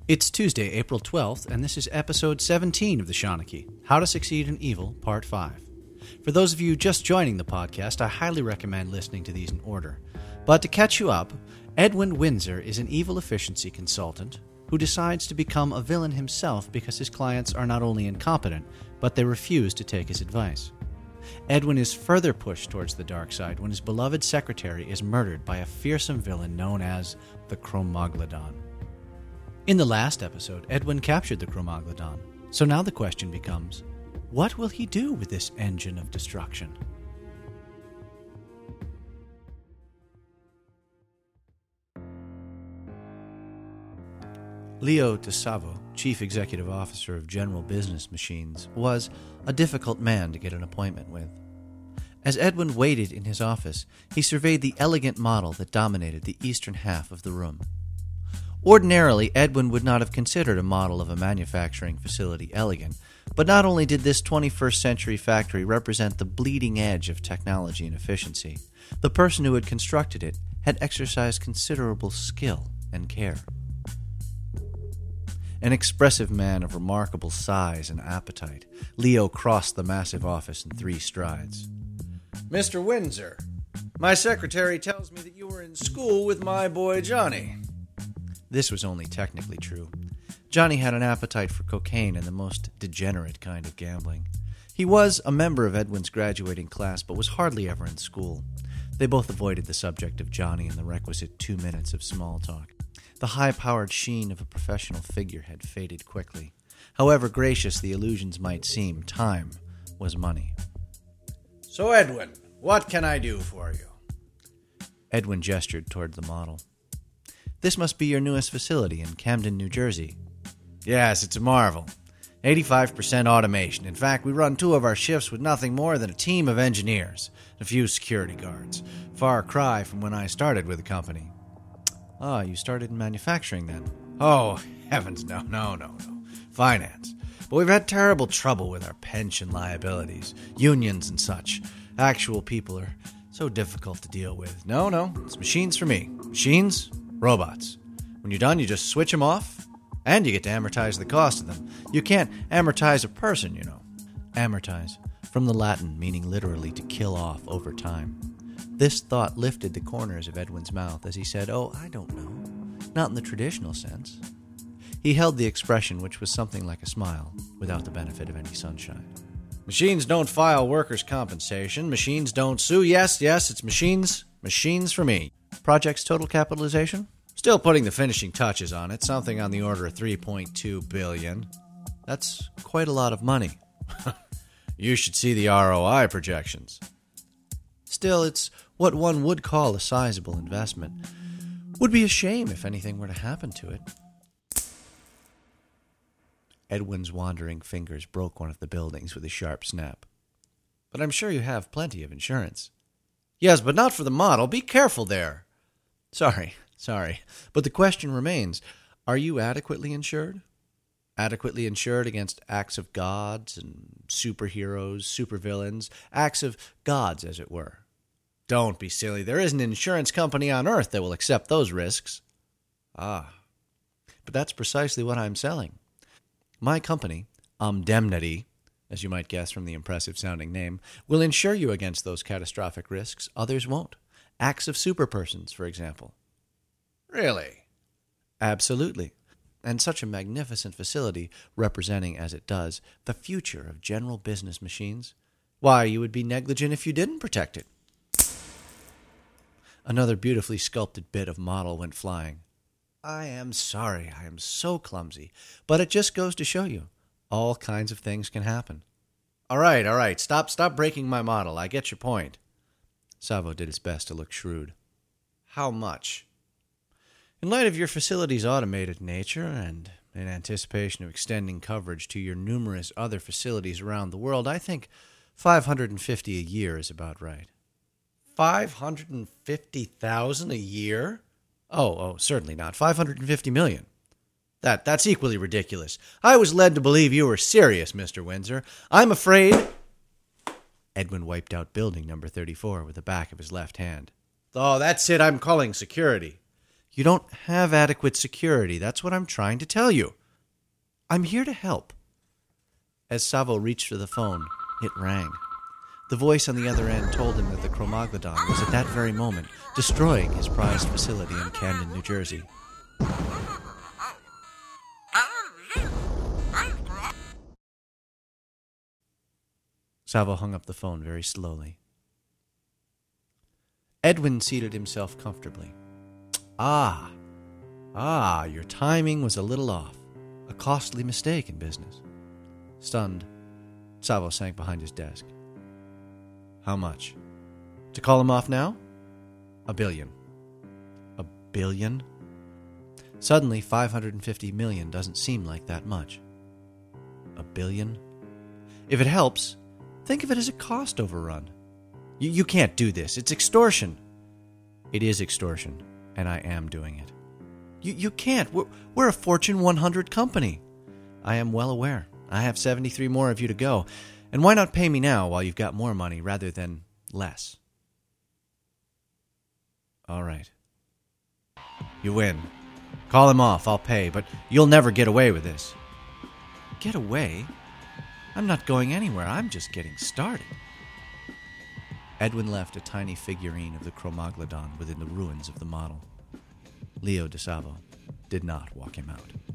It's Tuesday, April 12th, and this is episode 17 of the Shawnee, How to Succeed in Evil, Part 5. For those of you just joining the podcast, I highly recommend listening to these in order. But to catch you up, Edwin Windsor is an evil efficiency consultant who decides to become a villain himself because his clients are not only incompetent, but they refuse to take his advice. Edwin is further pushed towards the dark side when his beloved secretary is murdered by a fearsome villain known as the Cro-Maglodon. In the last episode, Edwin captured the Cro-Maglodon, so now the question becomes, what will he do with this engine of destruction? Leo DeSavo, Chief Executive Officer of General Business Machines, was a difficult man to get an appointment with. As Edwin waited in his office, he surveyed the elegant model that dominated the eastern half of the room. Ordinarily, Edwin would not have considered a model of a manufacturing facility elegant, but not only did this 21st century factory represent the bleeding edge of technology and efficiency, the person who had constructed it had exercised considerable skill and care. An expressive man of remarkable size and appetite, Leo crossed the massive office in 3 strides. Mr. Windsor, my secretary tells me that you were in school with my boy Johnny. This was only technically true. Johnny had an appetite for cocaine and the most degenerate kind of gambling. He was a member of Edwin's graduating class, but was hardly ever in school. They both avoided the subject of Johnny in the requisite 2 minutes of small talk. The high-powered sheen of a professional figure had faded quickly. However gracious the illusions might seem, time was money. So, Edwin, what can I do for you? Edwin gestured toward the model. This must be your newest facility in Camden, New Jersey. Yes, it's a marvel. 85% automation. In fact, we run 2 of our shifts with nothing more than a team of engineers, a few security guards. Far cry from when I started with the company. Ah, you started in manufacturing then? Oh, heavens, no. Finance. But we've had terrible trouble with our pension liabilities, unions and such. Actual people are so difficult to deal with. No, it's machines for me. Machines, robots. When you're done, you just switch them off, and you get to amortize the cost of them. You can't amortize a person, you know. Amortize, from the Latin meaning literally to kill off over time. This thought lifted the corners of Edwin's mouth as he said, "Oh, I don't know. Not in the traditional sense." He held the expression, which was something like a smile, without the benefit of any sunshine. Machines don't file workers' compensation. Machines don't sue. Yes, it's machines. Machines for me. Project's total capitalization? Still putting the finishing touches on it. Something on the order of $3.2 billion. That's quite a lot of money. You should see the ROI projections. Still, it's what one would call a sizable investment. Would be a shame if anything were to happen to it. Edwin's wandering fingers broke one of the buildings with a sharp snap. But I'm sure you have plenty of insurance. Yes, but not for the model. Be careful there. Sorry. But the question remains, are you adequately insured? Adequately insured against acts of gods and superheroes, supervillains, acts of gods, as it were. Don't be silly. There isn't an insurance company on earth that will accept those risks. Ah, but that's precisely what I'm selling. My company, Omdemnity, as you might guess from the impressive-sounding name, will insure you against those catastrophic risks. Others won't. Acts of superpersons, for example. Really? Absolutely. And such a magnificent facility, representing, as it does, the future of General Business Machines. Why, you would be negligent if you didn't protect it. Another beautifully sculpted bit of model went flying. I am sorry, I am so clumsy, but it just goes to show you, all kinds of things can happen. All right, stop breaking my model, I get your point. Savo did his best to look shrewd. How much? In light of your facility's automated nature, and in anticipation of extending coverage to your numerous other facilities around the world, I think $550 a year is about right. $550,000 a year? Oh, certainly not. $550 million. That's equally ridiculous. I was led to believe you were serious, Mr. Windsor. I'm afraid... Edwin wiped out building number 34 with the back of his left hand. Oh, that's it. I'm calling security. You don't have adequate security. That's what I'm trying to tell you. I'm here to help. As Savo reached for the phone, it rang. The voice on the other end told him that the Cro-Maglodon was at that very moment destroying his prized facility in Camden, New Jersey. Savo hung up the phone very slowly. Edwin seated himself comfortably. Your timing was a little off. A costly mistake in business. Stunned, Savo sank behind his desk. How much? To call him off now? $1 billion. $1 billion? Suddenly, $550 million doesn't seem like that much. $1 billion? If it helps, think of it as a cost overrun. You can't do this. It's extortion. It is extortion, and I am doing it. You can't. We're a Fortune 100 company. I am well aware. I have 73 more of you to go. And why not pay me now while you've got more money rather than less? All right. You win. Call him off, I'll pay, but you'll never get away with this. Get away? I'm not going anywhere. I'm just getting started. Edwin left a tiny figurine of the Cro-Maglodon within the ruins of the model. Leo DeSavo did not walk him out.